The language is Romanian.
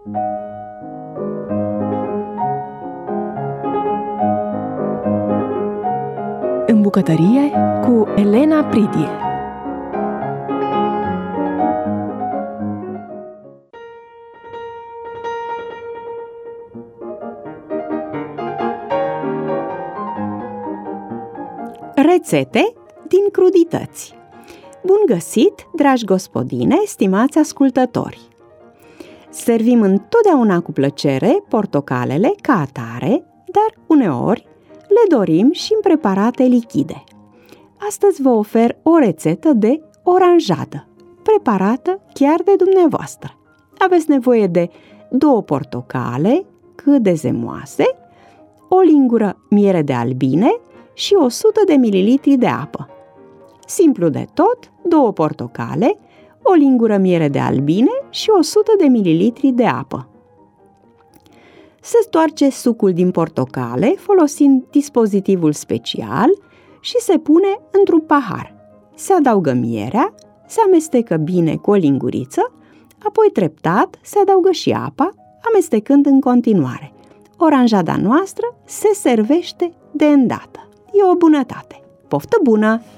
În bucătărie cu Elena Pridie. Rețete din crudități. Bun găsit, dragi gospodine, stimați ascultători! Servim întotdeauna cu plăcere portocalele ca atare, dar uneori le dorim și în preparate lichide. Astăzi vă ofer o rețetă de oranjadă, preparată chiar de dumneavoastră. Aveți nevoie de 2 portocale cât de zemoase, o lingură miere de albine și 100 de ml de apă. Simplu de tot, 2 portocale, o lingură miere de albine și 100 de ml de apă. Se stoarce sucul din portocale folosind dispozitivul special și se pune într-un pahar. Se adaugă mierea, se amestecă bine cu o linguriță, apoi treptat se adaugă și apa, amestecând în continuare. Oranjada noastră se servește de îndată. E o bunătate. Poftă bună!